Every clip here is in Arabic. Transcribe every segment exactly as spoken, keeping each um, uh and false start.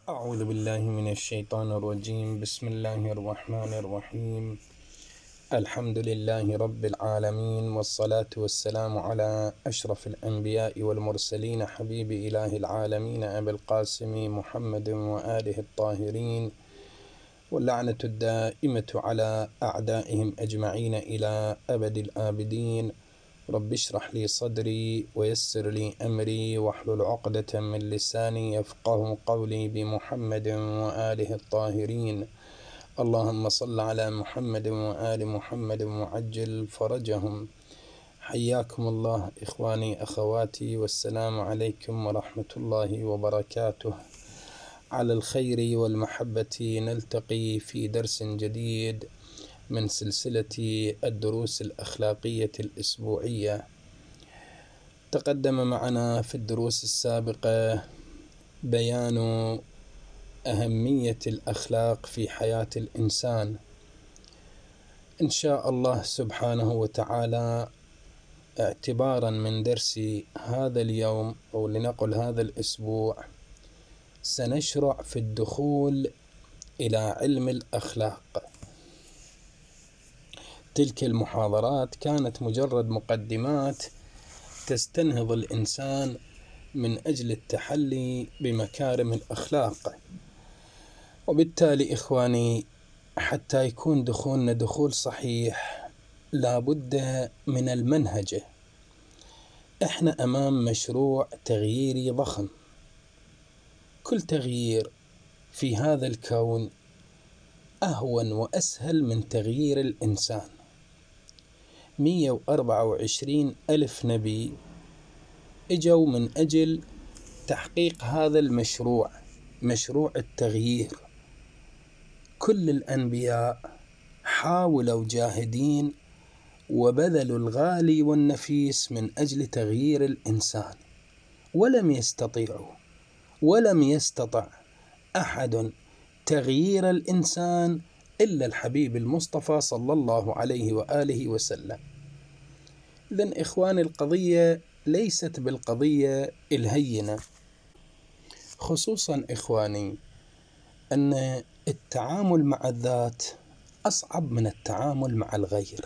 أعوذ بالله من الشيطان الرجيم. بسم الله الرحمن الرحيم. الحمد لله رب العالمين، والصلاة والسلام على أشرف الأنبياء والمرسلين، حبيب إله العالمين أبي القاسم محمد وآله الطاهرين، واللعنة الدائمة على أعدائهم أجمعين إلى أبد الآبدين. رب اشرح لي صدري ويسر لي أمري واحلل عقدة من لساني يفقه قولي، بمحمد وآله الطاهرين. اللهم صل على محمد وآل محمد وعجل فرجهم. حياكم الله إخواني أخواتي، والسلام عليكم ورحمة الله وبركاته. على الخير والمحبة نلتقي في درس جديد من سلسلة الدروس الأخلاقية الأسبوعية. تقدم معنا في الدروس السابقة بيان أهمية الأخلاق في حياة الإنسان. إن شاء الله سبحانه وتعالى، اعتبارا من درس هذا اليوم أو لنقل هذا الأسبوع، سنشرع في الدخول إلى علم الأخلاق. تلك المحاضرات كانت مجرد مقدمات تستنهض الإنسان من أجل التحلي بمكارم الأخلاق، وبالتالي إخواني حتى يكون دخولنا دخول صحيح لابد من المنهجة. إحنا أمام مشروع تغييري ضخم. كل تغيير في هذا الكون أهون وأسهل من تغيير الإنسان. مئة وأربعة وعشرين ألف نبي اجوا من أجل تحقيق هذا المشروع، مشروع التغيير. كل الأنبياء حاولوا جاهدين وبذلوا الغالي والنفيس من أجل تغيير الإنسان، ولم يستطيعوا ولم يستطع أحد تغيير الإنسان إلا الحبيب المصطفى صلى الله عليه وآله وسلم. إذن إخواني، القضية ليست بالقضية الهينة، خصوصا إخواني أن التعامل مع الذات أصعب من التعامل مع الغير.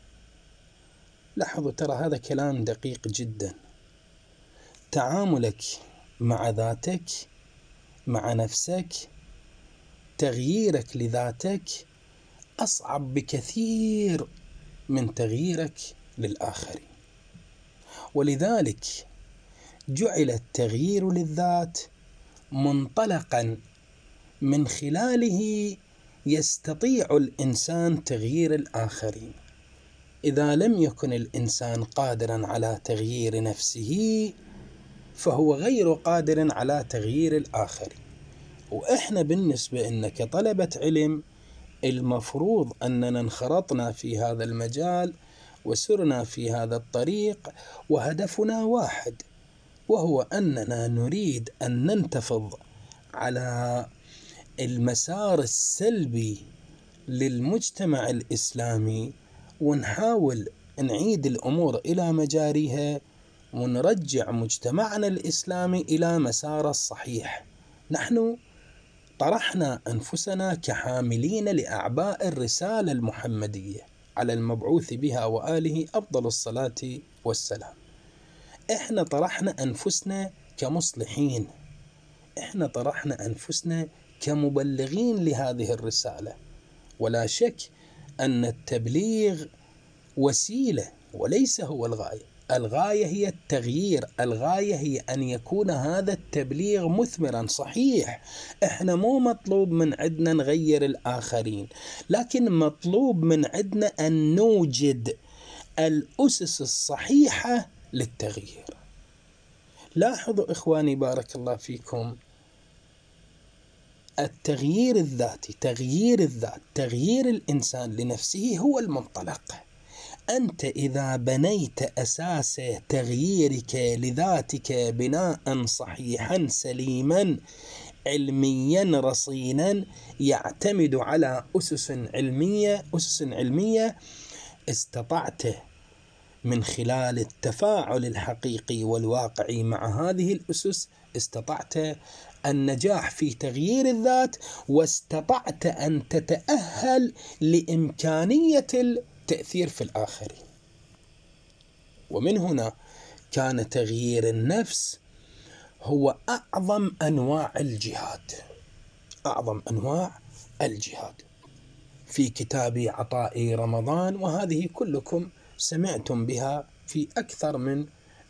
لاحظوا، ترى هذا كلام دقيق جدا. تعاملك مع ذاتك، مع نفسك، تغييرك لذاتك أصعب بكثير من تغييرك للآخرين. ولذلك جعل التغيير للذات منطلقا من خلاله يستطيع الإنسان تغيير الآخرين. إذا لم يكن الإنسان قادرا على تغيير نفسه فهو غير قادر على تغيير الآخرين. وإحنا بالنسبة إن كطلبة علم المفروض أننا انخرطنا في هذا المجال وسرنا في هذا الطريق، وهدفنا واحد، وهو أننا نريد أن ننتفض على المسار السلبي للمجتمع الإسلامي، ونحاول نعيد الأمور إلى مجاريها، ونرجع مجتمعنا الإسلامي إلى مسار الصحيح. نحن طرحنا أنفسنا كحاملين لأعباء الرسالة المحمدية على المبعوث بها وآله أفضل الصلاة والسلام. إحنا طرحنا أنفسنا كمصلحين، إحنا طرحنا أنفسنا كمبلغين لهذه الرسالة. ولا شك أن التبليغ وسيلة وليس هو الغاية. الغاية هي التغيير، الغاية هي أن يكون هذا التبليغ مثمرا. صحيح إحنا مو مطلوب من عندنا نغير الآخرين، لكن مطلوب من عندنا أن نوجد الأسس الصحيحة للتغيير. لاحظوا إخواني بارك الله فيكم، التغيير الذاتي، تغيير الذات، تغيير الإنسان لنفسه هو المنطلق. أنت إذا بنيت أساس تغييرك لذاتك بناء صحيحا سليما علميا رصينا يعتمد على أسس علمية أسس علمية استطعت من خلال التفاعل الحقيقي والواقعي مع هذه الأسس استطعت النجاح في تغيير الذات واستطعت أن تتأهل لإمكانية التأثير في الآخرين. ومن هنا كان تغيير النفس هو أعظم أنواع الجهاد، أعظم أنواع الجهاد. في كتاب عطاء رمضان، وهذه كلكم سمعتم بها في أكثر من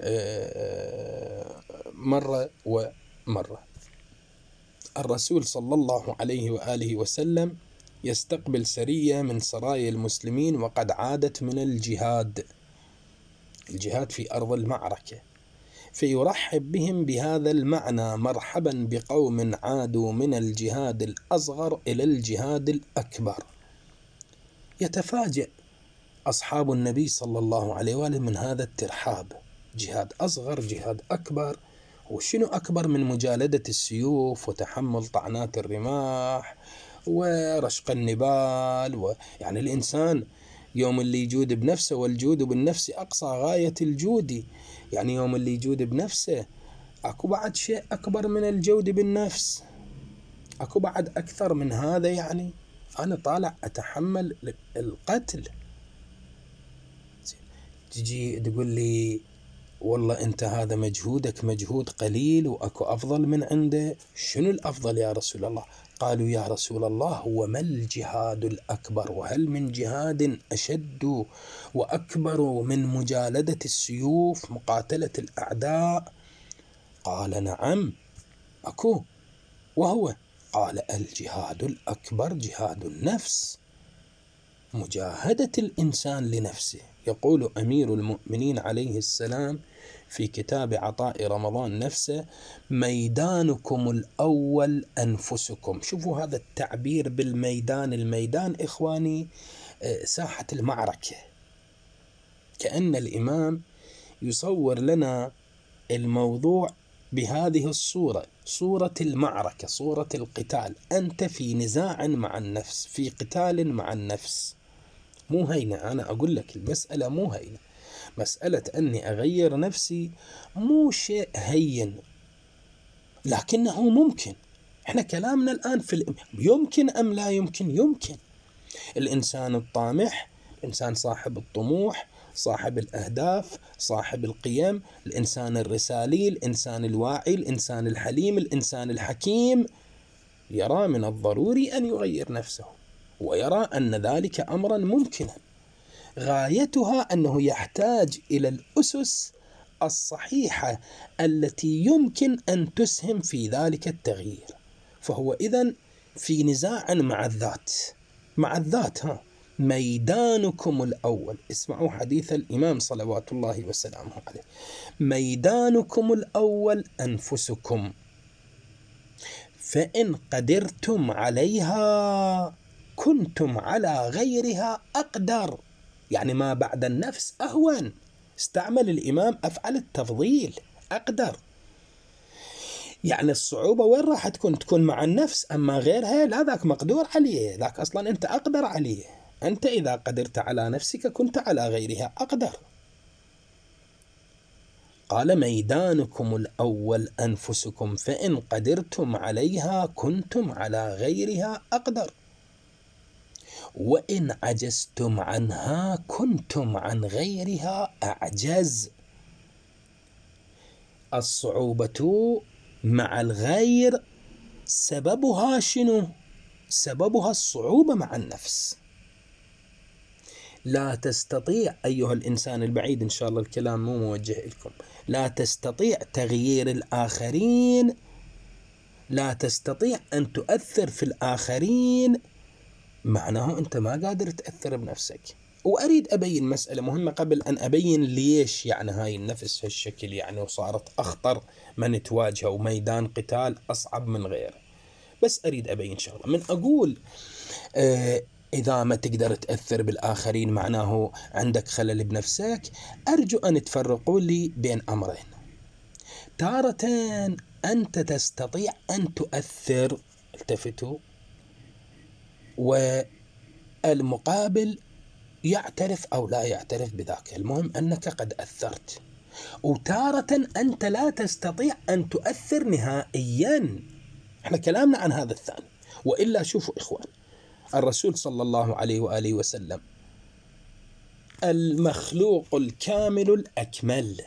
مرة ومرة، الرسول صلى الله عليه وآله وسلم يستقبل سرية من سرايا المسلمين وقد عادت من الجهاد، الجهاد في أرض المعركة، فيرحب بهم بهذا المعنى: مرحبا بقوم عادوا من الجهاد الأصغر إلى الجهاد الأكبر. يتفاجأ أصحاب النبي صلى الله عليه وآله من هذا الترحاب، جهاد أصغر جهاد أكبر، وشنو أكبر من مجالدة السيوف وتحمل طعنات الرماح ورشق النبال؟ ويعني الإنسان يوم اللي يجود بنفسه، والجود بالنفس أقصى غاية الجود، يعني يوم اللي يجود بنفسه أكو بعد شيء أكبر من الجود بالنفس؟ أكو بعد أكثر من هذا؟ يعني أنا طالع أتحمل القتل، تجي تقول لي والله أنت هذا مجهودك مجهود قليل وأكو أفضل من عنده. شنو الأفضل يا رسول الله؟ قالوا يا رسول الله هو ما الجهاد الأكبر؟ وهل من جهاد أشد وأكبر من مجالدة السيوف، مقاتلة الأعداء؟ قال نعم أكو، وهو قال الجهاد الأكبر جهاد النفس، مجاهدة الإنسان لنفسه. يقول أمير المؤمنين عليه السلام في كتاب عطاء رمضان نفسه: ميدانكم الأول أنفسكم. شوفوا هذا التعبير بالميدان، الميدان إخواني ساحة المعركة، كأن الإمام يصور لنا الموضوع بهذه الصورة، صورة المعركة، صورة القتال. أنت في نزاع مع النفس، في قتال مع النفس، مو هينة. أنا أقول لك المسألة مو هينة، مسألة أني أغير نفسي مو شيء هين، لكنه ممكن. إحنا كلامنا الآن في الام... يمكن أم لا يمكن؟ يمكن. الإنسان الطامح، الإنسان صاحب الطموح، صاحب الأهداف، صاحب القيم، الإنسان الرسالي، الإنسان الواعي، الإنسان الحليم، الإنسان الحكيم، يرى من الضروري أن يغير نفسه، ويرى أن ذلك أمرا ممكنا. غايتها أنه يحتاج إلى الأسس الصحيحة التي يمكن أن تسهم في ذلك التغيير. فهو إذن في نزاع مع الذات، مع الذات. ها ميدانكم الأول، اسمعوا حديث الإمام صلوات الله وسلامه عليه: ميدانكم الأول أنفسكم، فإن قدرتم عليها كنتم على غيرها أقدر. يعني ما بعد النفس أهون. استعمل الإمام أفعل التفضيل، أقدر. يعني الصعوبة وين راح تكون؟ تكون مع النفس، أما غيرها لا، ذاك مقدور عليه، ذاك أصلا أنت أقدر عليه. أنت إذا قدرت على نفسك كنت على غيرها أقدر. قال ميدانكم الأول أنفسكم، فإن قدرتم عليها كنتم على غيرها أقدر، وإن عجزتم عنها كنتم عن غيرها أعجز. الصعوبة مع الغير سببها شنو؟ سببها الصعوبة مع النفس. لا تستطيع أيها الإنسان البعيد، إن شاء الله الكلام مو موجه لكم، لا تستطيع تغيير الآخرين، لا تستطيع أن تؤثر في الآخرين، معناه أنت ما قادر تأثر بنفسك. وأريد أبين مسألة مهمة قبل أن أبين ليش يعني هاي النفس هالشكل يعني وصارت أخطر من تواجهه، وميدان قتال أصعب من غيره. بس أريد أبين شغلة. من أقول آه إذا ما تقدر تأثر بالآخرين معناه عندك خلل بنفسك، أرجو أن تفرقوا لي بين أمرين. تارة أنت تستطيع أن تؤثر، التفتوا، والمقابل يعترف أو لا يعترف بذاك، المهم أنك قد أثرت. وتارة أنت لا تستطيع أن تؤثر نهائيا، احنا كلامنا عن هذا الثاني. وإلا شوفوا إخوان، الرسول صلى الله عليه وآله وسلم المخلوق الكامل الأكمل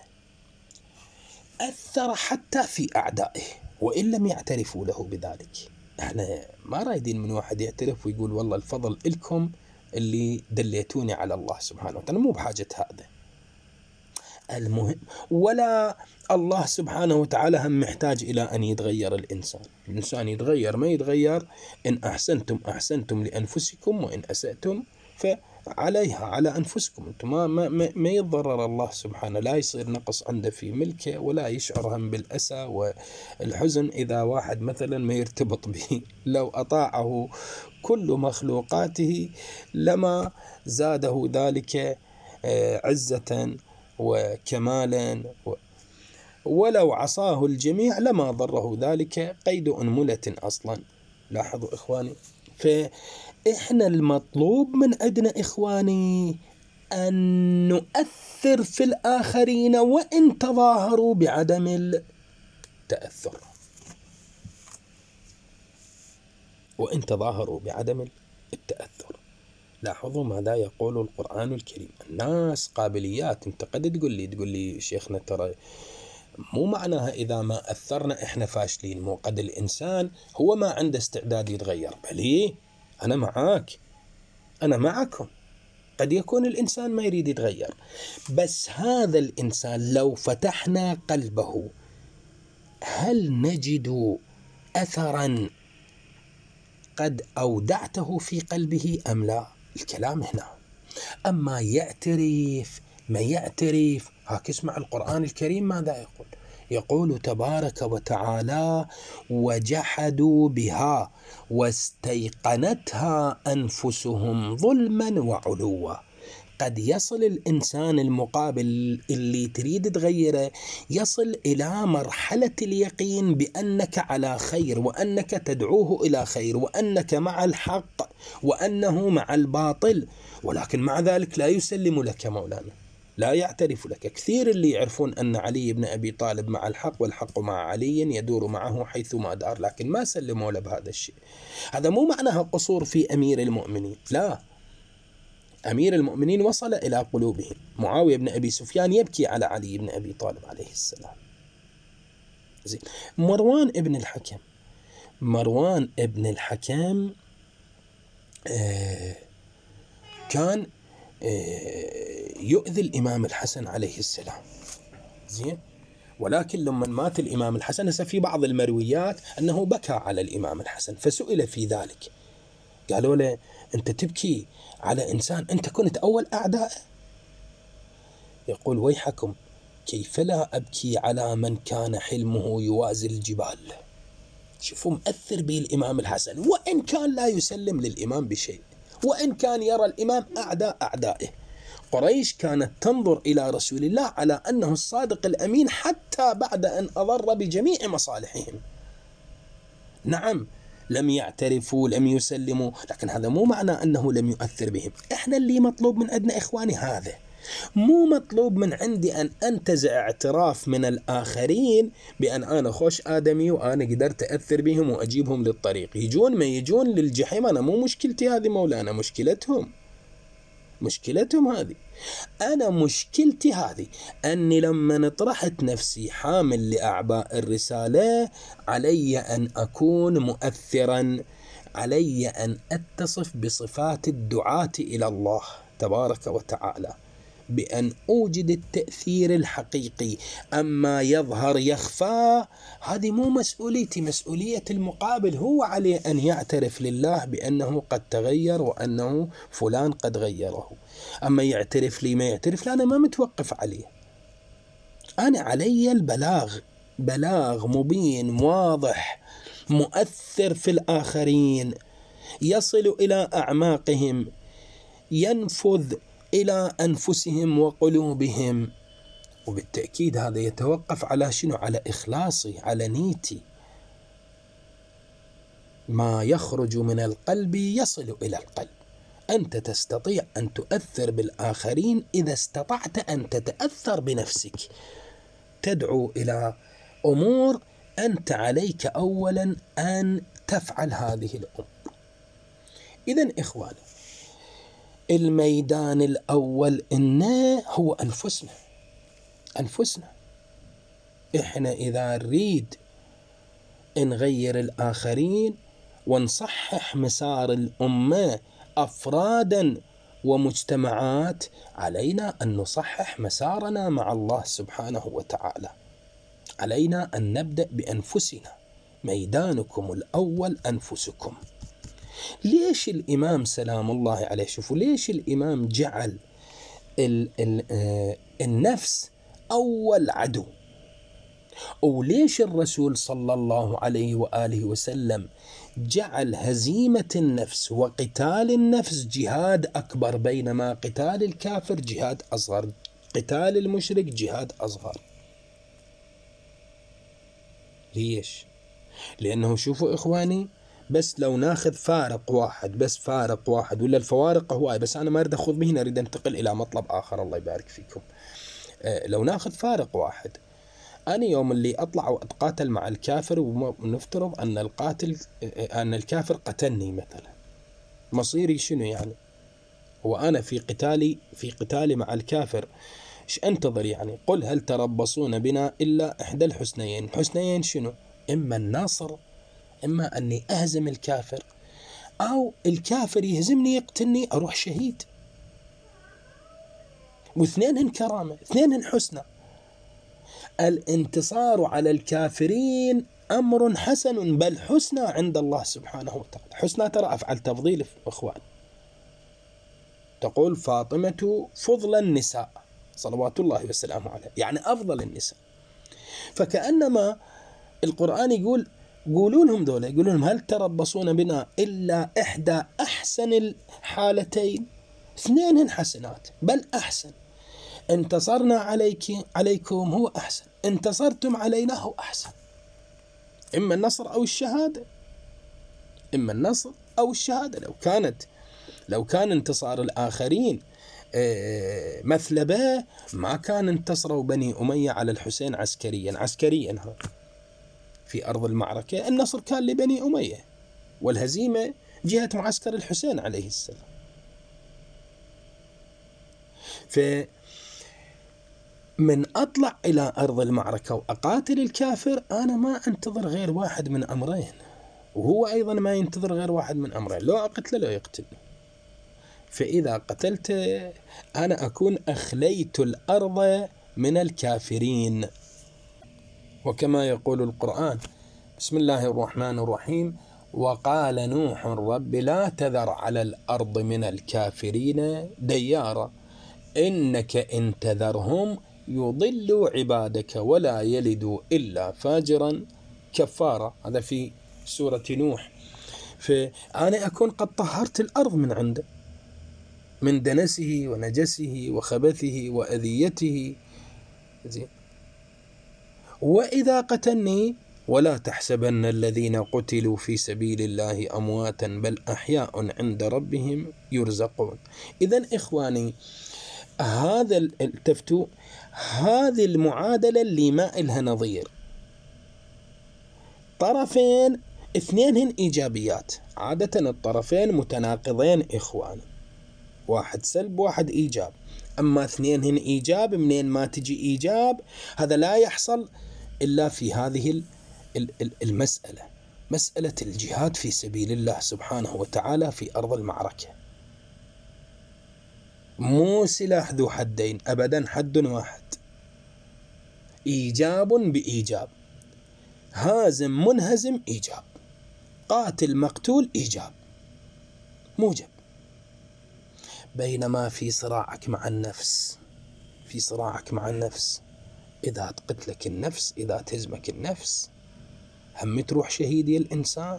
أثر حتى في أعدائه وإن لم يعترفوا له بذلك. احنا ما رايدين من واحد يعترف ويقول والله الفضل إلكم اللي دليتوني على الله سبحانه وتعالى، مو بحاجة هذا. المهم ولا الله سبحانه وتعالى هم محتاج إلى أن يتغير الإنسان. الإنسان يتغير ما يتغير، إن أحسنتم أحسنتم لأنفسكم وإن أسأتم فعليها على أنفسكم. أنتم ما, ما, ما يتضرر الله سبحانه، لا يصير نقص عنده في ملكه ولا يشعر هم بالأسى والحزن إذا واحد مثلا ما يرتبط به. لو أطاعه كل مخلوقاته لما زاده ذلك عزة وكمالا، ولو عصاه الجميع لما ضره ذلك قيد أنملة أصلا. لاحظوا إخواني، فإحنا المطلوب من عندنا إخواني أن نؤثر في الآخرين وإن تظاهروا بعدم التأثر، وإن تظاهروا بعدم التأثر. لاحظوا ماذا يقول القرآن الكريم. الناس قابليات. انت قد تقول لي تقول لي شيخنا ترى مو معناها إذا ما أثرنا إحنا فاشلين، مو قد الإنسان هو ما عنده استعداد يتغير. بلي أنا معاك، أنا معكم، قد يكون الإنسان ما يريد يتغير، بس هذا الإنسان لو فتحنا قلبه هل نجد أثرا قد أودعته في قلبه أم لا؟ الكلام هنا. أما يعترف ما يعترف، هاك اسمع القرآن الكريم ماذا يقول. يقول تبارك وتعالى: وجحدوا بها واستيقنتها أنفسهم ظلما وعلوا. قد يصل الإنسان المقابل اللي تريد تغيره يصل إلى مرحلة اليقين بأنك على خير، وأنك تدعوه إلى خير، وأنك مع الحق، وأنه مع الباطل، ولكن مع ذلك لا يسلم لك مولانا، لا يعترف لك. كثير اللي يعرفون أن علي بن أبي طالب مع الحق والحق مع علي يدور معه حيثما دار، لكن ما سلموا له بهذا الشيء. هذا مو معناها قصور في أمير المؤمنين، لا، أمير المؤمنين وصل إلى قلوبهم. معاوية بن أبي سفيان يبكي على علي بن أبي طالب عليه السلام. زين. مروان ابن الحكم مروان ابن الحكم آه كان آه يؤذي الإمام الحسن عليه السلام. زين. ولكن لما مات الإمام الحسن، في بعض المرويات أنه بكى على الإمام الحسن، فسئل في ذلك، قالوا له: أنت تبكي على إنسان أنت كنت أول أعداء؟ يقول: ويحكم، كيف لا أبكي على من كان حلمه يوازي الجبال. شوفوا مؤثر به الإمام الحسن، وإن كان لا يسلم للإمام بشيء، وإن كان يرى الإمام أعداء أعدائه. قريش كانت تنظر إلى رسول الله على أنه الصادق الأمين حتى بعد أن أضر بجميع مصالحهم. نعم، لم يعترفوا، لم يسلموا، لكن هذا مو معنى أنه لم يؤثر بهم. إحنا اللي مطلوب من عندنا إخواني هذا، مو مطلوب من عندي أن أنتزع اعتراف من الآخرين بأن أنا خوش آدمي وأنا قدرت أثر بهم وأجيبهم للطريق. يجون ما يجون للجحيم، أنا مو مشكلتي هذه مولانا، مشكلتهم مشكلتهم هذه. أنا مشكلتي هذه أني لما طرحت نفسي حامل لأعباء الرسالة علي أن أكون مؤثرا، علي أن أتصف بصفات الدعاة إلى الله تبارك وتعالى، بأن أوجد التأثير الحقيقي. أما يظهر يخفى هذه مو مسؤوليتي، مسؤولية المقابل. هو عليه أن يعترف لله بأنه قد تغير وأنه فلان قد غيره. أما يعترف لي ما يعترف، لا، أنا ما متوقف عليه. أنا علي البلاغ، بلاغ مبين واضح مؤثر في الآخرين، يصل إلى أعماقهم، ينفذ إلى أنفسهم وقلوبهم. وبالتأكيد هذا يتوقف على شنو؟ على إخلاصي، على نيتي. ما يخرج من القلب يصل إلى القلب. أنت تستطيع أن تؤثر بالآخرين إذا استطعت أن تتأثر بنفسك، تدعو إلى أمور أنت عليك أولا أن تفعل هذه الأمور. إذن إخواني، الميدان الأول إنه هو أنفسنا. أنفسنا إحنا إذا نريد نغير الآخرين ونصحح مسار الأمة أفرادا ومجتمعات، علينا أن نصحح مسارنا مع الله سبحانه وتعالى. علينا أن نبدأ بأنفسنا. ميدانكم الأول أنفسكم. ليش الإمام سلام الله عليه، شوفوا ليش الإمام جعل ال ال آه النفس أول عدو، وليش الرسول صلى الله عليه وآله وسلم جعل هزيمة النفس وقتال النفس جهاد أكبر، بينما قتال الكافر جهاد أصغر، قتال المشرك جهاد أصغر. ليش؟ لأنه شوفوا إخواني، بس لو ناخذ فارق واحد، بس فارق واحد، ولا الفوارق هواي، بس أنا ما أريد أخذ به، أريد أنتقل إلى مطلب آخر الله يبارك فيكم. أه لو ناخذ فارق واحد، أنا يوم اللي أطلع وأتقاتل مع الكافر، ونفترض أن القاتل أن الكافر قتلني مثلا، مصيري شنو يعني؟ وأنا في قتالي في قتالي مع الكافر إيش أنتظر يعني؟ قل هل تربصون بنا إلا إحدى الحسنيين. الحسنيين شنو؟ إما النصر، إما أني أهزم الكافر، أو الكافر يهزمني يقتلني أروح شهيد. واثنينهن كرامة، اثنينهن حسنى. الانتصار على الكافرين أمر حسن، بل حسنى عند الله سبحانه وتعالى. حسنى ترى أفعل تفضيل أخوان. تقول فاطمة فضل النساء صلوات الله وسلامه عليه، يعني أفضل النساء. فكأنما القرآن يقول قولوا لهم دولة، يقولوا لهم هل تربصون بنا إلا إحدى أحسن الحالتين. اثنين حسنات بل أحسن. انتصرنا عليك عليكم هو أحسن، انتصرتم علينا هو أحسن. إما النصر أو الشهادة، إما النصر أو الشهادة. لو كانت لو كان انتصار الآخرين مثلبة، ما كان انتصروا بني أمية على الحسين عسكريا عسكريا في أرض المعركة. النصر كان لبني أمية، والهزيمة جهة معسكر الحسين عليه السلام. فمن أطلع إلى أرض المعركة وأقاتل الكافر، أنا ما أنتظر غير واحد من أمرين، وهو أيضا ما ينتظر غير واحد من أمرين، لو أقتل لو يقتلني. فإذا قتلت أنا أكون أخليت الأرض من الكافرين. وكما يقول القرآن بسم الله الرحمن الرحيم: وقال نوح رب لا تذر على الأرض من الكافرين ديارا إنك إن تذرهم يضلوا عبادك ولا يلدوا إلا فاجرا كفارا. هذا في سورة نوح. فأنا أكون قد طهرت الأرض من عنده، من دنسه ونجسه وخبثه وأذيته. زين. وإذا قتلني ولا تحسبن الذين قتلوا في سبيل الله أمواتا بل أحياء عند ربهم يرزقون. إذن إخواني، هذا التفتو هذه المعادلة اللي ما إلها نظير. طرفين اثنينهن إيجابيات، عادة الطرفين متناقضين إخواني، واحد سلب واحد إيجاب. أما اثنينهن إيجاب، منين ما تجي إيجاب؟ هذا لا يحصل إلا في هذه المسألة، مسألة الجهاد في سبيل الله سبحانه وتعالى في أرض المعركة. مو سلاح ذو حدين أبدا، حد واحد، إيجاب بإيجاب، هازم منهزم إيجاب، قاتل مقتول إيجاب موجب. بينما في صراعك مع النفس في صراعك مع النفس إذا تقتلك النفس، إذا تهزمك النفس، هم تروح شهيدي الإنسان.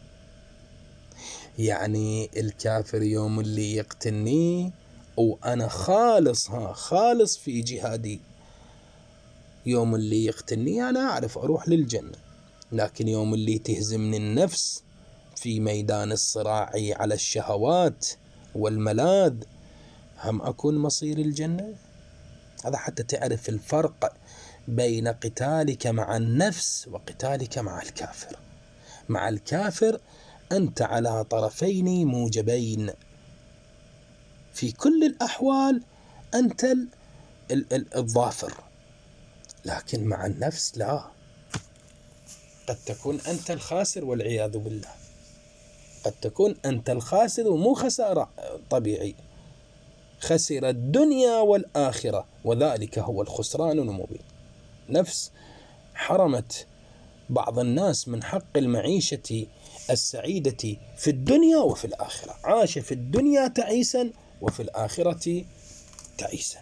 يعني الكافر يوم اللي يقتلني وأنا خالص ها خالص في جهادي، يوم اللي يقتلني أنا أعرف أروح للجنة. لكن يوم اللي تهزمني النفس في ميدان الصراع على الشهوات والملاذ، هم أكون مصير الجنة. هذا حتى تعرف الفرق بين قتالك مع النفس وقتالك مع الكافر. مع الكافر أنت على طرفين موجبين، في كل الأحوال أنت الظافر، لكن مع النفس لا، قد تكون أنت الخاسر والعياذ بالله، قد تكون أنت الخاسر ومو خسارة طبيعي، خسر الدنيا والآخرة، وذلك هو الخسران المبين. نفس حرمت بعض الناس من حق المعيشة السعيدة في الدنيا وفي الآخرة، عاش في الدنيا تعيسا وفي الآخرة تعيسا.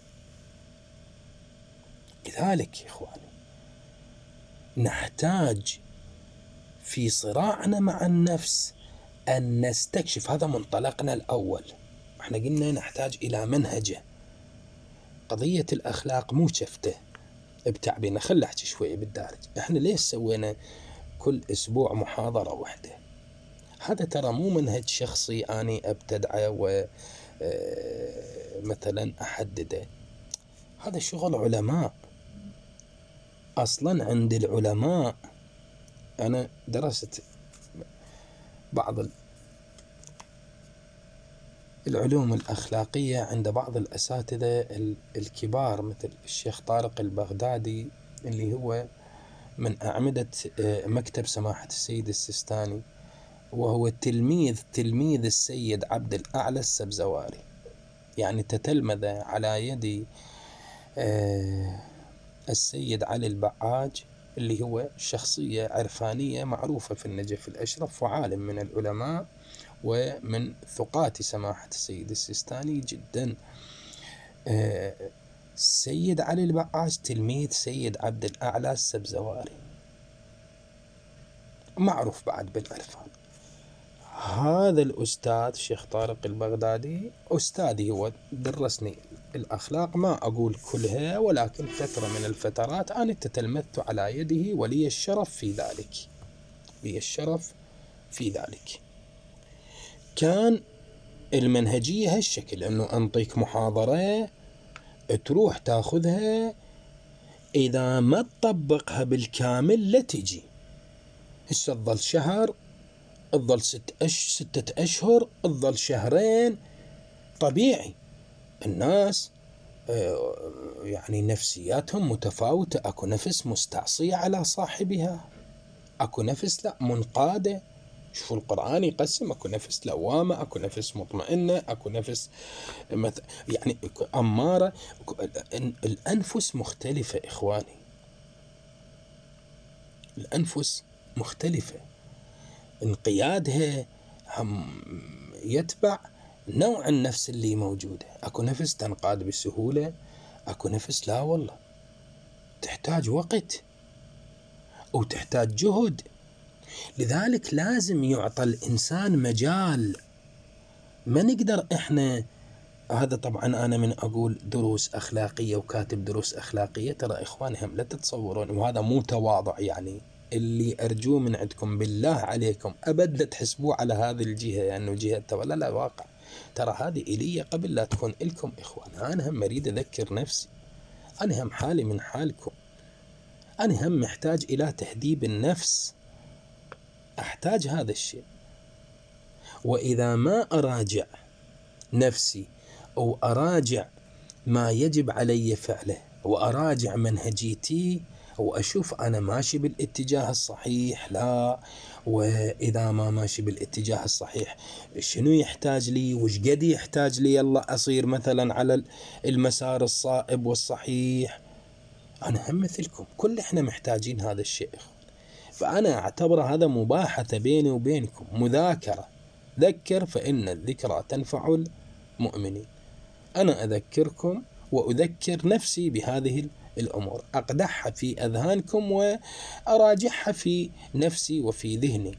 لذلك يا إخواني نحتاج في صراعنا مع النفس أن نستكشف، هذا منطلقنا الأول. احنا قلنا نحتاج إلى منهجه. قضية الأخلاق مو شفته بتعبينا. خل أحكي شوي بالدارج. احنا ليش سوينا كل أسبوع محاضرة واحدة؟ هذا ترى مو منهج شخصي أني أبتدعه ومثلا أحدده، هذا شغل علماء. أصلا عند العلماء، أنا درست بعض العلوم الأخلاقية عند بعض الأساتذة الكبار مثل الشيخ طارق البغدادي اللي هو من أعمدة مكتب سماحة السيد السيستاني، وهو تلميذ تلميذ السيد عبد الأعلى السبزواري، يعني تتلمذ على يد السيد علي البعاج اللي هو شخصية عرفانية معروفة في النجف الأشرف وعالم من العلماء ومن ثقات سماحة السيد السيستاني جدا. السيد علي البعاج تلميذ سيد عبد الأعلى السبزواري، معروف بعد بالعرفان. هذا الأستاذ شيخ طارق البغدادي أستاذي، هو درسني الأخلاق، ما أقول كلها ولكن فترة من الفترات أنا تتلمذت على يده ولي الشرف في ذلك، لي الشرف في ذلك. كان المنهجية هالشكل، أنه أنطيك محاضرة تروح تاخذها، إذا ما تطبقها بالكامل لا تجي. هسه تظل شهر، تظل ست أش ستة أشهر، تظل شهرين، طبيعي. الناس يعني نفسياتهم متفاوتة، أكو نفس مستعصية على صاحبها، أكو نفس لا منقادة. شوفوا القرآن يقسم، أكو نفس لوامة، أكو نفس مطمئنة، أكو نفس يعني أمارة. الأنفس مختلفة إخواني، الأنفس مختلفة، انقيادها هم يتبع نوع النفس اللي موجودة. أكو نفس تنقاد بسهولة، أكو نفس لا والله تحتاج وقت وتحتاج جهد. لذلك لازم يعطى الإنسان مجال. ما نقدر إحنا، هذا طبعا أنا من أقول دروس أخلاقية وكاتب دروس أخلاقية، ترى إخواني هم لا تتصورون، وهذا مو تواضع يعني، اللي أرجوه من عندكم بالله عليكم أبد لا تحسبوه على هذه الجهة يعني أنه جهة ولا لا، واقع. ترى هذه إلي قبل لا تكون إلكم إخوان. أنا هم أريد أذكر نفسي، أنا هم حالي من حالكم، أنا هم محتاج إلى تهذيب النفس، أحتاج هذا الشيء. وإذا ما أراجع نفسي أو أراجع ما يجب علي فعله وأراجع منهجيتي وأشوف أنا ماشي بالاتجاه الصحيح لا، وإذا ما ماشي بالاتجاه الصحيح شنو يحتاج لي، وش قد يحتاج لي يلا أصير مثلا على المسار الصائب والصحيح. أنا هم مثلكم، كل إحنا محتاجين هذا الشيء. فأنا أعتبر هذا مباحثة بيني وبينكم، مذاكرة. ذكر فإن الذكرى تنفع المؤمنين. أنا أذكركم وأذكر نفسي بهذه الأمور، أقدحها في أذهانكم وأراجعها في نفسي وفي ذهني.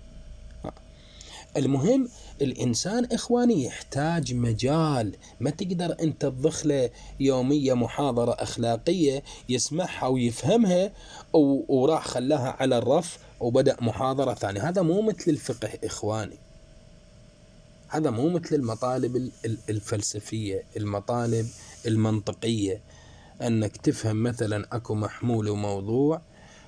المهم الإنسان إخواني يحتاج مجال. ما تقدر أنت تضخله يومية محاضرة أخلاقية يسمعها ويفهمها وراح خلاها على الرف وبدأ محاضرة ثانية. هذا مو مثل الفقه إخواني، هذا مو مثل المطالب الفلسفية، المطالب المنطقية. أنك تفهم مثلا أكو محمول وموضوع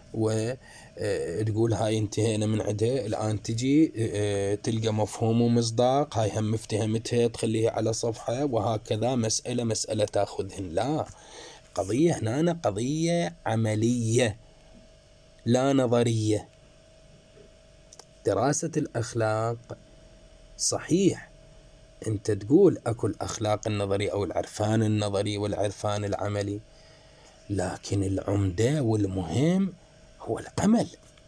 وتقول هاي انتهينا من عدها، الآن تجي تلقى مفهوم ومصداق، هاي هم افتهمتها تخليها على صفحة، وهكذا مسألة مسألة تأخذهن. لا، قضية هنا قضية عملية لا نظرية. دراسة الأخلاق صحيح أنت تقول أكو الأخلاق النظري أو العرفان النظري والعرفان العملي، لكن العمدة والمهم هو العمل.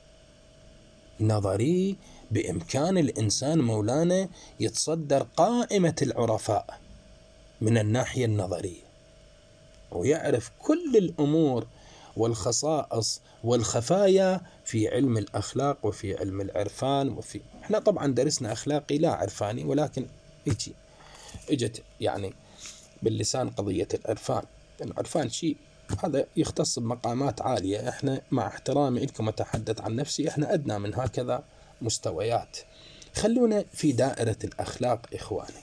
نظري بإمكان الإنسان مولانا يتصدر قائمة العرفاء من الناحية النظرية، ويعرف كل الأمور والخصائص والخفايا في علم الأخلاق وفي علم العرفان. وفي احنا طبعا درسنا أخلاقي لا عرفاني، ولكن يجي اجت يعني باللسان قضية العرفان. العرفان شيء هذا يختص بمقامات عالية، احنا مع احترامي لكم أتحدث عن نفسي، احنا أدنى من هكذا مستويات. خلونا في دائرة الأخلاق إخواني.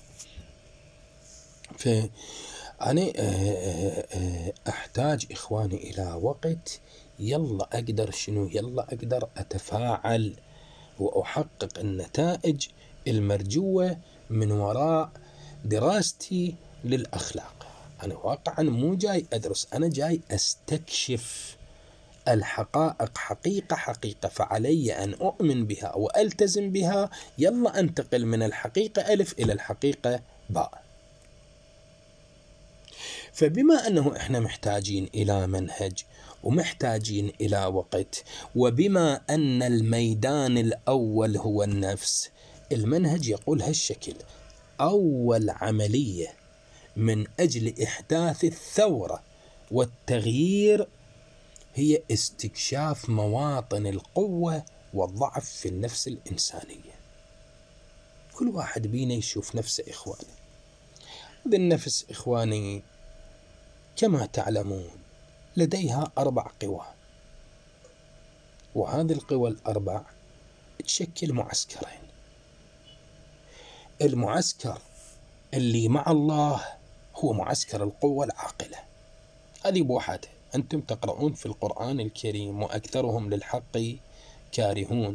فأنا أحتاج إخواني إلى وقت يلا أقدر شنو يلا أقدر أتفاعل وأحقق النتائج المرجوة من وراء دراستي للأخلاق. أنا واقعا مو جاي أدرس، أنا جاي أستكشف الحقائق حقيقة حقيقة، فعلي أن أؤمن بها وألتزم بها. يلا أنتقل من الحقيقة ألف إلى الحقيقة باء. فبما أنه إحنا محتاجين إلى منهج ومحتاجين إلى وقت، وبما أن الميدان الأول هو النفس، المنهج يقول هالشكل: أول عملية من أجل إحداث الثورة والتغيير هي استكشاف مواطن القوة والضعف في النفس الإنسانية. كل واحد بينا يشوف نفسه إخواني. هذه النفس إخواني كما تعلمون لديها أربع قوى، وهذه القوى الأربع تشكل معسكرين. المعسكر اللي مع الله هو معسكر القوة العاقلة، هذه بوحدها. أنتم تقرؤون في القرآن الكريم: وأكثرهم للحق كارهون،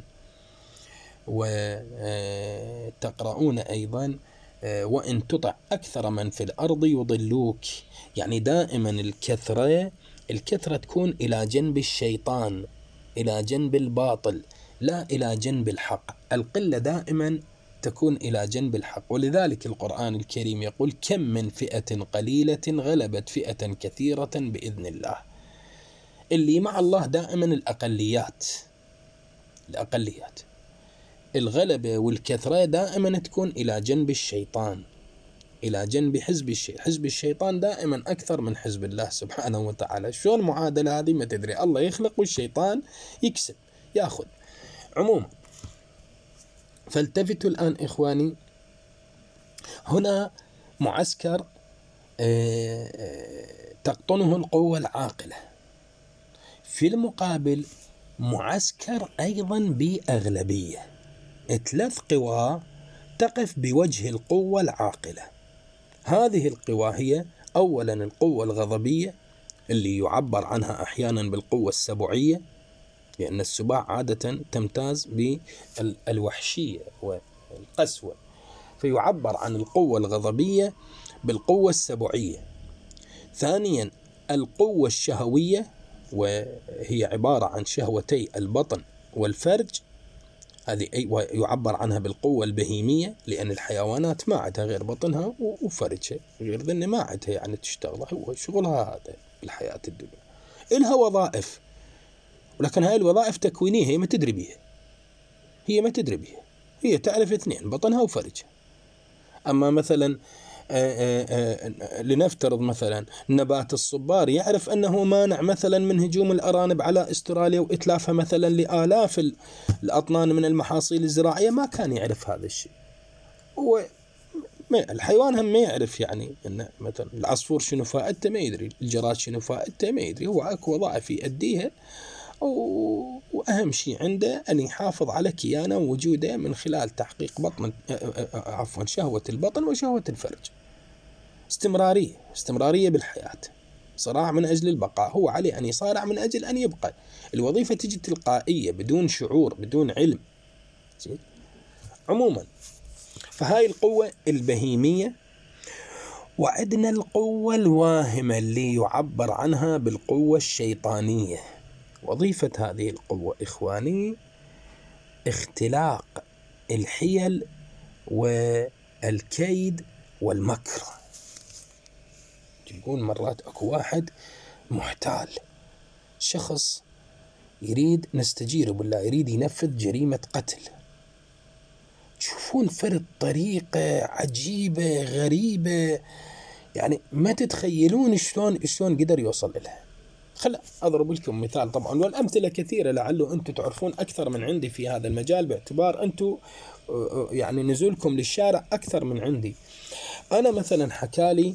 وتقرؤون أيضا: وإن تطع أكثر من في الأرض يضلوك. يعني دائما الكثرة الكثرة تكون إلى جنب الشيطان، إلى جنب الباطل، لا إلى جنب الحق. القلة دائما تكون إلى جنب الحق. ولذلك القرآن الكريم يقول: كم من فئة قليلة غلبت فئة كثيرة بإذن الله. اللي مع الله دائما الأقليات الأقليات الغلبة والكثرة دائما تكون إلى جنب الشيطان، إلى جنب حزب الشيطان. حزب الشيطان دائما أكثر من حزب الله سبحانه وتعالى. شلون معادلة هذه؟ ما تدري. الله يخلق والشيطان يكسب يأخذ. عموما فالتفتوا الآن إخواني، هنا معسكر تقطنه القوة العاقلة، في المقابل معسكر أيضا بأغلبية. ثلاث قوى تقف بوجه القوة العاقلة. هذه القوى هي: أولا القوة الغضبية اللي يعبر عنها أحيانا بالقوة السبعية، لأن السباع عادة تمتاز بالوحشية والقسوة، فيعبر عن القوة الغضبية بالقوة السبعية. ثانيا القوة الشهوية، وهي عبارة عن شهوتي البطن والفرج، هذه يعبر عنها بالقوة البهيمية، لأن الحيوانات ما عندها غير بطنها وفرجها، غير ذن ما عندها يعني تشتغل، هو شغلها هذا بالحياة الدنيا. إلها وظائف، ولكن هاي الوظائف تكوينية، هي ما تدري بيها هي ما تدري بيها هي تعرف اثنين: بطنها وفرجها. أما مثلا آآ آآ لنفترض مثلا نبات الصبار، يعرف أنه مانع مثلا من هجوم الأرانب على أستراليا وإتلافها مثلا لآلاف الأطنان من المحاصيل الزراعية، ما كان يعرف هذا الشيء. هو الحيوان هم ما يعرف، يعني إن مثلا العصفور شنو فائدته ما يدري، الجراد شنو فائدته ما يدري. هو أكو وظائف يؤديها، وأهم شيء عنده أن يحافظ على كيانه ووجوده من خلال تحقيق بطن عفوا شهوة البطن وشهوة الفرج. استمرارية استمرارية بالحياة. صراع من أجل البقاء، هو عليه أن يصارع من أجل أن يبقى. الوظيفة تجي تلقائية بدون شعور بدون علم. عموما فهاي القوة البهيمية. وعندنا القوة الواهمة اللي يعبر عنها بالقوة الشيطانية. وظيفة هذه القوة إخواني اختلاق الحيل والكيد والمكر. تلقون مرات أكو واحد محتال، شخص يريد، نستجير بالله، يريد ينفذ جريمة قتل. تشوفون فرد طريقة عجيبة غريبة، يعني ما تتخيلون شلون شلون قدر يوصل لها. خل أضرب لكم مثال طبعا، والأمثلة كثيرة لعله أنتم تعرفون أكثر من عندي في هذا المجال، باعتبار أنتم يعني نزولكم للشارع أكثر من عندي. أنا مثلا حكالي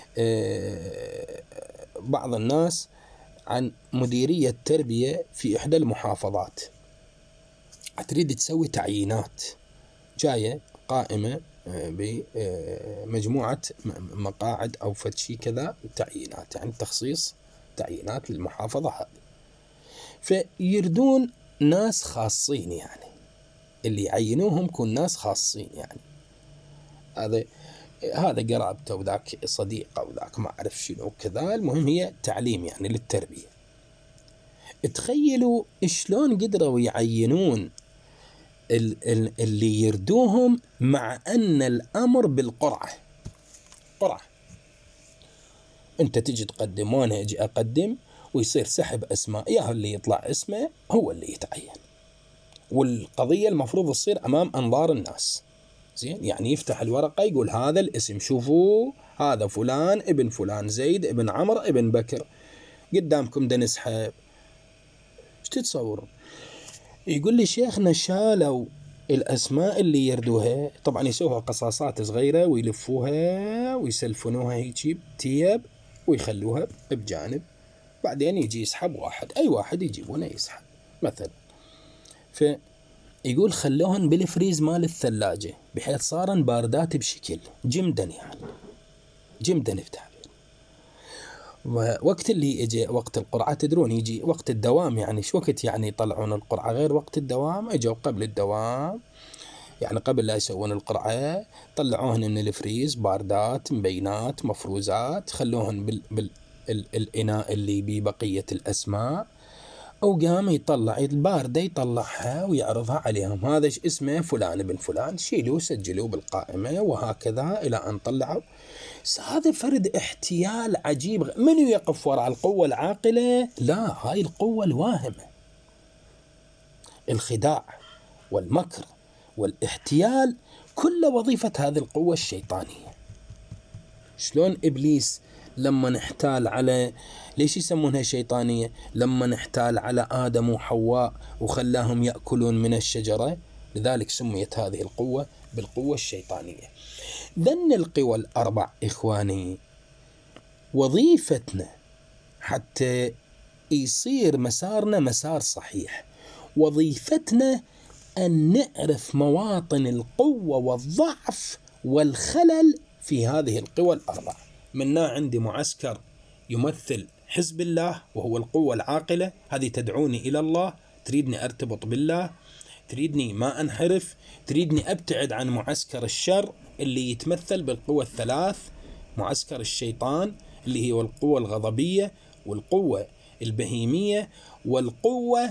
بعض الناس عن مديرية تربية في إحدى المحافظات، تريد تسوي تعيينات، جاية قائمة بمجموعة مقاعد أو فتشي كذا تعيينات، يعني تخصيص تعيينات للمحافظة هذه. فيردون ناس خاصين، يعني اللي يعينوهم كون ناس خاصين، يعني هذا هذا قرابته وذاك صديقه وذاك ما أعرف شنو كذا. المهم هي تعليم يعني للتربية. تخيلوا شلون قدروا يعينون اللي يردوهم مع أن الأمر بالقرعة. قرعة، أنت تجي تقدم وأنا أجي أقدم، ويصير سحب أسماء، يا اللي يطلع اسمه هو اللي يتعين. والقضية المفروض تصير أمام أنظار الناس، زين؟ يعني يفتح الورقة يقول هذا الاسم، شوفوا هذا فلان ابن فلان، زيد ابن عمرو ابن بكر، قدامكم ده نسحب. ايش تتصور؟ يقول لي شيخنا شالوا الأسماء اللي يردوها، طبعا يسووها قصاصات صغيرة ويلفوها ويسلفونوها هيك بتياب ويخلوها بجانب، بعدين يجي يسحب واحد، أي واحد يجيبونه يسحب مثلا. فيقول خلوهن بالفريز مال الثلاجة بحيث صارن باردات بشكل جمدن، يعني جمدن بتعبير. ووقت اللي يجي وقت القرعة، تدرون يجي وقت الدوام، يعني شو وقت يعني يطلعون القرعة غير وقت الدوام، اجوا قبل الدوام، يعني قبل لا يسوون القرعة طلعوهن من الفريز باردات مبينات مفروزات، خلوهن بال بال الإناء اللي ببقية الأسماء، أو قام يطلع الباردة يطلعها ويعرضها عليهم، هذا اسمه فلان بن فلان، شيلوه سجلوه بالقائمة، وهكذا إلى أن طلعوا. هذا فرد احتيال عجيب. من يقف وراء القوة العاقلة؟ لا، هاي القوة الواهمة، الخداع والمكر والاحتيال، كل وظيفة هذه القوة الشيطانية. شلون إبليس لما نحتال على، ليش يسمونها شيطانية؟ لما نحتال على آدم وحواء وخلاهم يأكلون من الشجرة، لذلك سميت هذه القوة بالقوة الشيطانية. ذن القوى الأربع إخواني وظيفتنا حتى يصير مسارنا مسار صحيح، وظيفتنا أن نعرف مواطن القوة والضعف والخلل في هذه القوى الأربع. منا عندي معسكر يمثل حزب الله وهو القوة العاقلة، هذه تدعوني إلى الله، تريدني أرتبط بالله، تريدني ما أنحرف، تريدني أبتعد عن معسكر الشر اللي يتمثل بالقوة الثلاث، معسكر الشيطان اللي هي القوة الغضبية والقوة البهيمية والقوة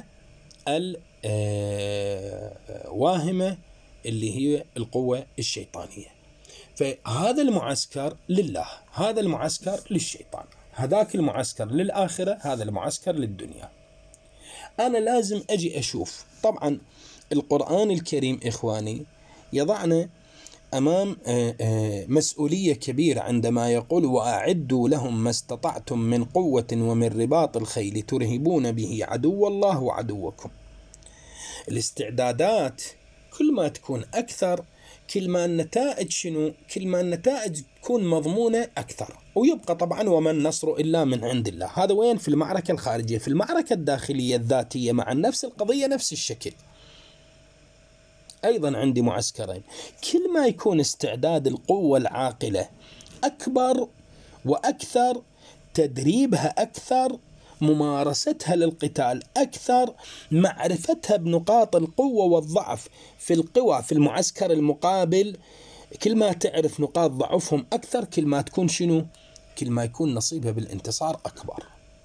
الواهمة اللي هي القوة الشيطانية. فهذا المعسكر لله، هذا المعسكر للشيطان، هذاك المعسكر للآخرة، هذا المعسكر للدنيا. أنا لازم أجي أشوف. طبعا القرآن الكريم إخواني يضعنا أمام مسؤولية كبيرة عندما يقول وأعدوا لهم ما استطعتم من قوة ومن رباط الخيل ترهبون به عدو الله وعدوكم. الاستعدادات كل ما تكون أكثر، كل ما النتائج شنو؟ كل ما النتائج تكون مضمونة أكثر. ويبقى طبعا وما النصر إلا من عند الله. هذا وين؟ في المعركة الخارجية. في المعركة الداخلية الذاتية مع نفس القضية نفس الشكل. أيضا عندي معسكرين، كل ما يكون استعداد القوة العاقلة أكبر وأكثر، تدريبها أكثر، ممارستها للقتال أكثر، معرفتها بنقاط القوة والضعف في القوى في المعسكر المقابل. كل ما تعرف نقاط ضعفهم أكثر كل ما تكون شنو؟ كل ما يكون نصيبها بالانتصار أكبر.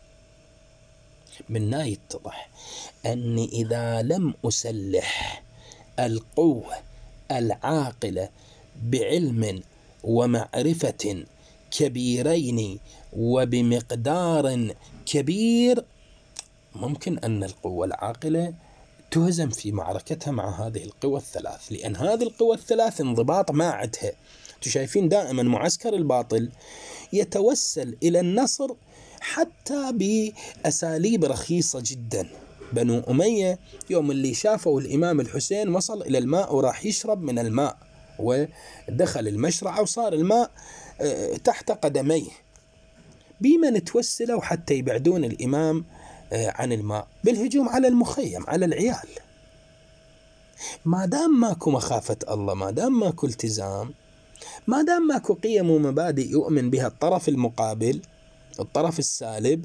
من هنا يتضح أني إذا لم أسلح القوة العاقلة بعلم ومعرفة كبيرين وبمقدار كبير، ممكن أن القوة العاقلة تهزم في معركتها مع هذه القوى الثلاث، لأن هذه القوى الثلاث انضباط ما عندها. شايفين دائما معسكر الباطل يتوسل إلى النصر حتى بأساليب رخيصة جدا. بنو أمية يوم اللي شافوا الإمام الحسين وصل إلى الماء وراح يشرب من الماء، ودخل المشرعة وصار الماء تحت قدميه، بمن توسلوا حتى يبعدون الإمام عن الماء؟ بالهجوم على المخيم، على العيال. ما دام ماكو مخافة الله، ما دام ماكو التزام، ما دام ماكو قيم ومبادئ يؤمن بها الطرف المقابل، الطرف السالب،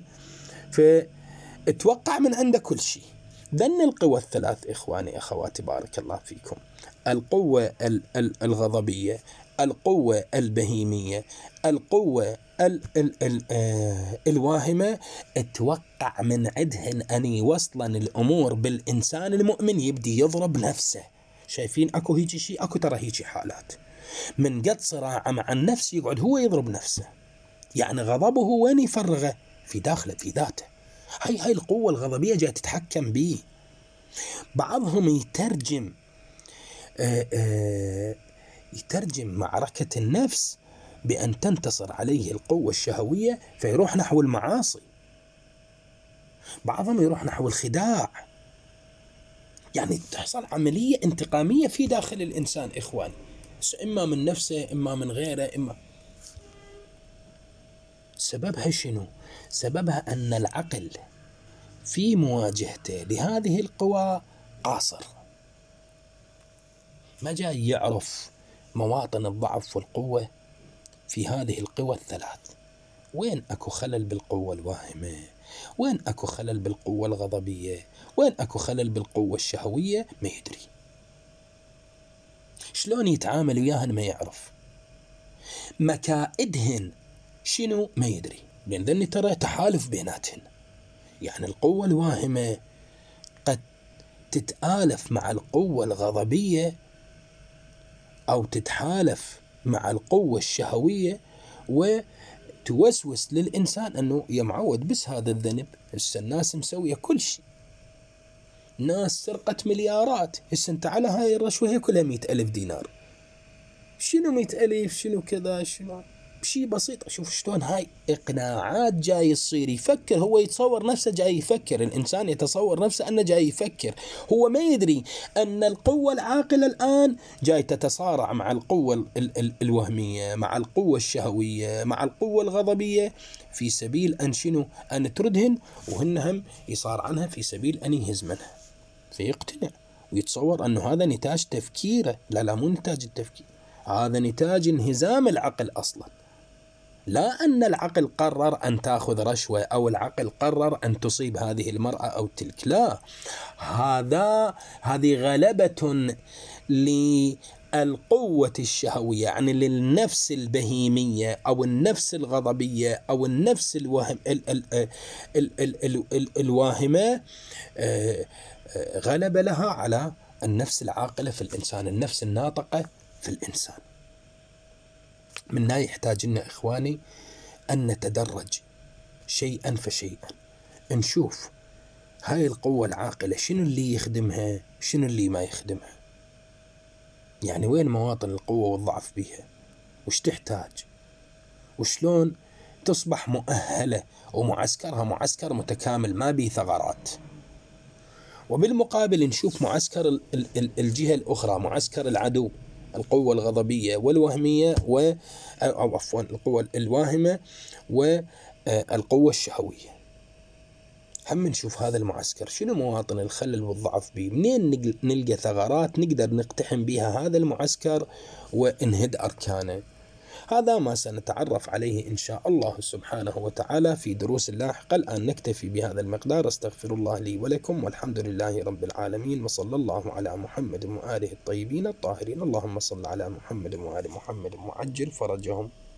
فتوقع من عنده كل شيء. ذن القوى الثلاث إخواني أخواتي بارك الله فيكم: القوة الغضبية، القوة البهيمية، القوة ال ال ال آه الواهمة، اتوقع من عدهن أن يوصلن الأمور بالإنسان المؤمن يبدي يضرب نفسه. شايفين أكو هيجي شيء؟ أكو ترى هيجي حالات من قد صراع مع النفس يقعد هو يضرب نفسه. يعني غضبه وين يفرغه؟ في داخله، في ذاته. هاي هاي القوة الغضبية جاء تتحكم به. بعضهم يترجم آآ آآ يترجم معركة النفس بأن تنتصر عليه القوة الشهوية فيروح نحو المعاصي. بعضهم يروح نحو الخداع، يعني تحصل عملية انتقامية في داخل الإنسان إخوان، إما من نفسه إما من غيره. إما سببها شنو؟ سببها أن العقل في مواجهته لهذه القوى قاصر، ما جاي يعرف مواطن الضعف والقوة في هذه القوى الثلاث. وين أكو خلل بالقوة الواهمة؟ وين أكو خلل بالقوة الغضبية؟ وين أكو خلل بالقوة الشهوية؟ ما يدري. شلون يتعامل وياهن؟ ما يعرف. مكائدهن شنو؟ ما يدري، لأن ذني ترى تحالف بيناتهن. يعني القوة الواهمة قد تتآلف مع القوة الغضبية أو تتحالف مع القوة الشهوية وتوسوس للإنسان أنه يمعود بس هذا الذنب. هسه الناس مسوية كل شيء، ناس سرقت مليارات، هسه انت على هاي الرشوة هي كلها مئة ألف دينار. شنو مئة ألف؟ شنو كذا؟ شنو بشي بسيط. شوف شلون هاي إقناعات جاي يصير يفكر، هو يتصور نفسه جاي يفكر. الإنسان يتصور نفسه أنه جاي يفكر، هو ما يدري أن القوة العاقلة الآن جاي تتصارع مع القوة ال ال ال الوهمية، مع القوة الشهوية، مع القوة الغضبية، في سبيل أن شنو؟ أن تردهن، وهن هم يصار عنها في سبيل أن يهزمنها. فيقتنع ويتصور أنه هذا نتاج تفكيره. لا لا، مو نتاج التفكير، هذا نتاج انهزام العقل أصلا. لا أن العقل قرر أن تأخذ رشوة أو العقل قرر أن تصيب هذه المرأة أو تلك، لا، هذا هذه غلبة للقوة الشهوية، يعني للنفس البهيمية أو النفس الغضبية أو النفس الوهم ال ال ال ال ال ال الواهمة، غلب لها على النفس العاقلة في الإنسان، النفس الناطقة في الإنسان. من هنا يحتاج لنا إخواني أن نتدرج شيئا فشيئا، نشوف هاي القوة العاقلة شنو اللي يخدمها، شنو اللي ما يخدمها، يعني وين مواطن القوة والضعف بها، وش تحتاج، وشلون تصبح مؤهلة ومعسكرها معسكر متكامل ما بيه ثغرات. وبالمقابل نشوف معسكر الجهة الأخرى، معسكر العدو، القوة الغضبية والوهمية و أو عفوا القوة الواهمة والقوة الشهوية. هم نشوف هذا المعسكر شنو مواطن الخلل والضعف به، منين نلقى ثغرات نقدر نقتحم بها هذا المعسكر ونهد أركانه. هذا ما سنتعرف عليه إن شاء الله سبحانه وتعالى في دروس لاحقة. الآن نكتفي بهذا المقدار. استغفر الله لي ولكم، والحمد لله رب العالمين، وصلى الله على محمد وآله الطيبين الطاهرين. اللهم صل على محمد وآل محمد وعجل فرجهم.